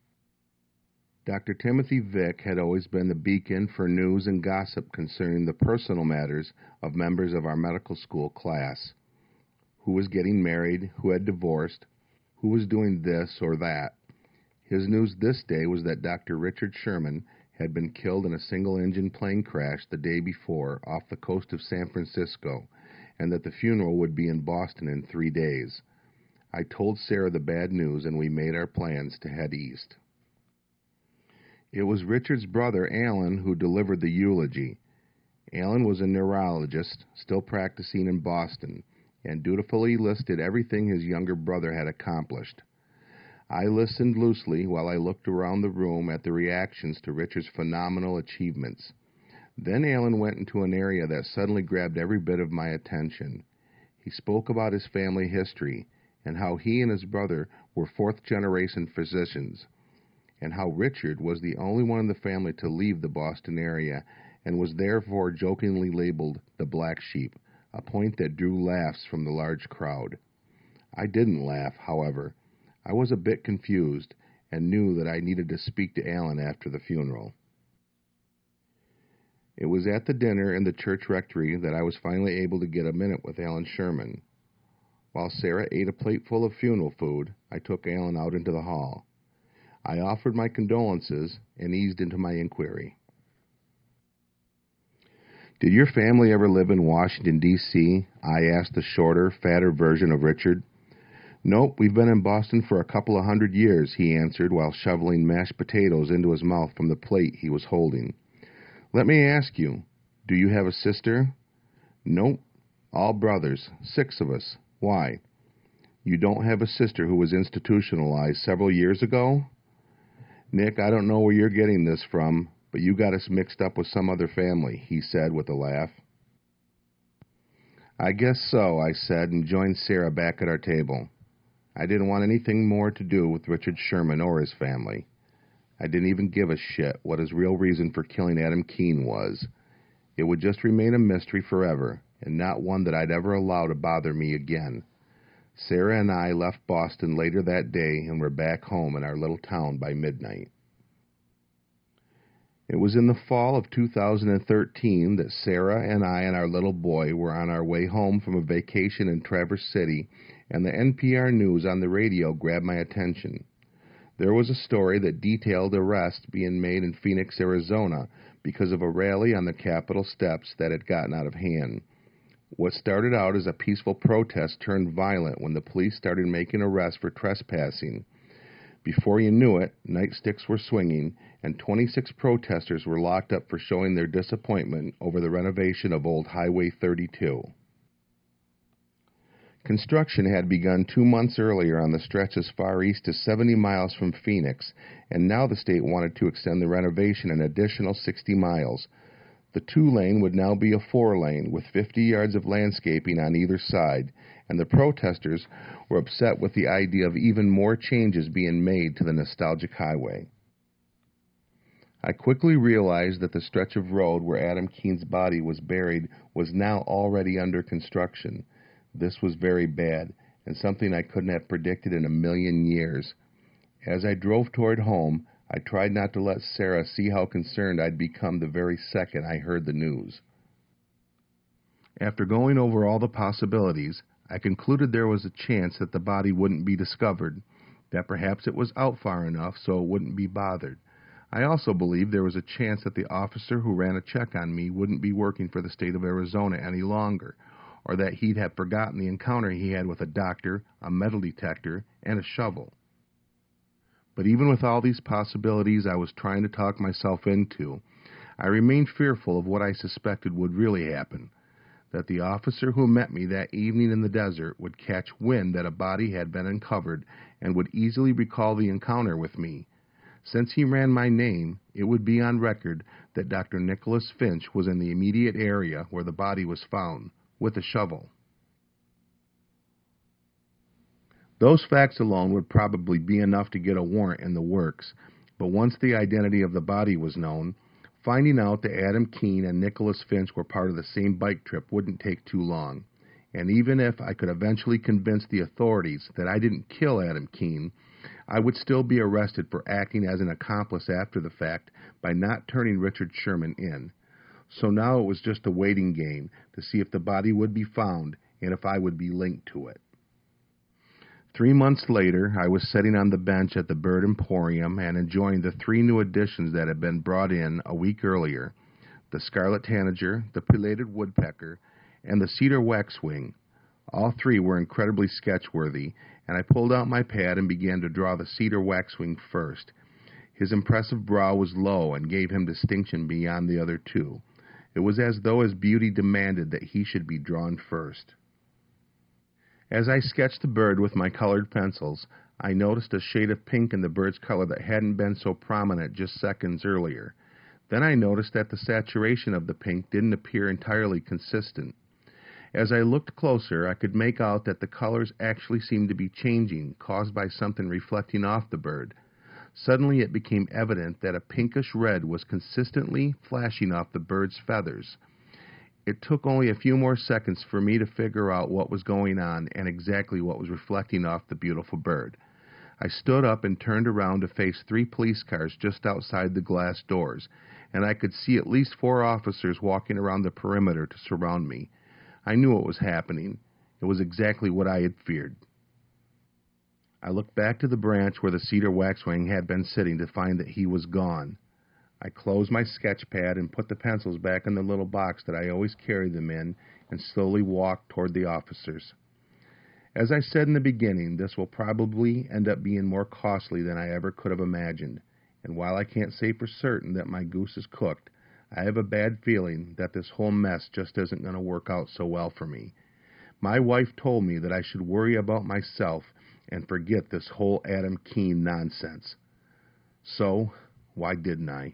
Doctor Timothy Vick had always been the beacon for news and gossip concerning the personal matters of members of our medical school class. Who was getting married, who had divorced, who was doing this or that. His news this day was that Doctor Richard Sherman had been killed in a single-engine plane crash the day before off the coast of San Francisco, and that the funeral would be in Boston in three days. I told Sarah the bad news, and we made our plans to head east. It was Richard's brother, Alan, who delivered the eulogy. Alan was a neurologist, still practicing in Boston, and dutifully listed everything his younger brother had accomplished. I listened loosely while I looked around the room at the reactions to Richard's phenomenal achievements. Then Alan went into an area that suddenly grabbed every bit of my attention. He spoke about his family history, and how he and his brother were fourth-generation physicians, and how Richard was the only one in the family to leave the Boston area, and was therefore jokingly labeled the black sheep, a point that drew laughs from the large crowd. I didn't laugh, however. I was a bit confused and knew that I needed to speak to Alan after the funeral. It was at the dinner in the church rectory that I was finally able to get a minute with Alan Sherman. While Sarah ate a plateful of funeral food, I took Alan out into the hall. I offered my condolences and eased into my inquiry. "Did your family ever live in Washington, D C? I asked the shorter, fatter version of Richard. "Nope, we've been in Boston for a couple of hundred years," he answered while shoveling mashed potatoes into his mouth from the plate he was holding. "Let me ask you, do you have a sister?" "Nope, all brothers, six of us. Why? You don't have a sister who was institutionalized several years ago?" "Nick, I don't know where you're getting this from, but you got us mixed up with some other family," he said with a laugh. "I guess so," I said, and joined Sarah back at our table. I didn't want anything more to do with Richard Sherman or his family. I didn't even give a shit what his real reason for killing Adam Keene was. It would just remain a mystery forever, and not one that I'd ever allow to bother me again. Sarah and I left Boston later that day and were back home in our little town by midnight. It was in the fall of two thousand thirteen that Sarah and I and our little boy were on our way home from a vacation in Traverse City, and the N P R news on the radio grabbed my attention. There was a story that detailed arrests being made in Phoenix, Arizona, because of a rally on the Capitol steps that had gotten out of hand. What started out as a peaceful protest turned violent when the police started making arrests for trespassing. Before you knew it, nightsticks were swinging, and twenty-six protesters were locked up for showing their disappointment over the renovation of Old Highway thirty-two. Construction had begun two months earlier on the stretch as far east as seventy miles from Phoenix, and now the state wanted to extend the renovation an additional sixty miles. The two-lane would now be a four-lane, with fifty yards of landscaping on either side, and the protesters were upset with the idea of even more changes being made to the nostalgic highway. I quickly realized that the stretch of road where Adam Keene's body was buried was now already under construction. This was very bad, and something I couldn't have predicted in a million years. As I drove toward home, I tried not to let Sarah see how concerned I'd become the very second I heard the news. After going over all the possibilities, I concluded there was a chance that the body wouldn't be discovered, that perhaps it was out far enough so it wouldn't be bothered. I also believed there was a chance that the officer who ran a check on me wouldn't be working for the state of Arizona any longer, or that he'd have forgotten the encounter he had with a doctor, a metal detector, and a shovel. But even with all these possibilities I was trying to talk myself into, I remained fearful of what I suspected would really happen, that the officer who met me that evening in the desert would catch wind that a body had been uncovered and would easily recall the encounter with me. Since he ran my name, it would be on record that Doctor Nicholas Finch was in the immediate area where the body was found, with a shovel. Those facts alone would probably be enough to get a warrant in the works, but once the identity of the body was known, finding out that Adam Keene and Nicholas Finch were part of the same bike trip wouldn't take too long. And even if I could eventually convince the authorities that I didn't kill Adam Keene, I would still be arrested for acting as an accomplice after the fact by not turning Richard Sherman in. So now it was just a waiting game to see if the body would be found and if I would be linked to it. Three months later, I was sitting on the bench at the Bird Emporium and enjoying the three new additions that had been brought in a week earlier, the scarlet tanager, the pileated woodpecker, and the cedar waxwing. All three were incredibly sketch-worthy, and I pulled out my pad and began to draw the cedar waxwing first. His impressive brow was low and gave him distinction beyond the other two. It was as though his beauty demanded that he should be drawn first. As I sketched the bird with my colored pencils, I noticed a shade of pink in the bird's color that hadn't been so prominent just seconds earlier. Then I noticed that the saturation of the pink didn't appear entirely consistent. As I looked closer, I could make out that the colors actually seemed to be changing, caused by something reflecting off the bird. Suddenly it became evident that a pinkish red was consistently flashing off the bird's feathers. It took only a few more seconds for me to figure out what was going on and exactly what was reflecting off the beautiful bird. I stood up and turned around to face three police cars just outside the glass doors, and I could see at least four officers walking around the perimeter to surround me. I knew what was happening. It was exactly what I had feared. I looked back to the branch where the cedar waxwing had been sitting to find that he was gone. I closed my sketch pad and put the pencils back in the little box that I always carry them in and slowly walked toward the officers. As I said in the beginning, this will probably end up being more costly than I ever could have imagined, and while I can't say for certain that my goose is cooked, I have a bad feeling that this whole mess just isn't going to work out so well for me. My wife told me that I should worry about myself and forget this whole Adam Keene nonsense. So, why didn't I?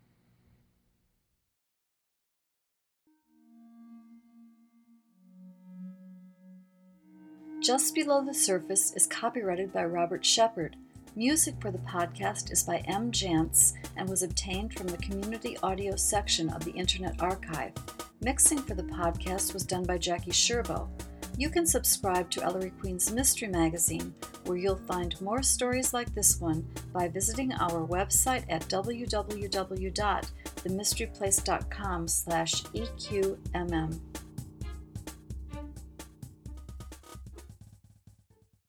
Just Below the Surface is copyrighted by Robert Shepard. Music for the podcast is by M. Jantz and was obtained from the community audio section of the Internet Archive. Mixing for the podcast was done by Jackie Sherbo. You can subscribe to Ellery Queen's Mystery Magazine, where you'll find more stories like this one by visiting our website at w w w dot the mystery place dot com slash E Q M M.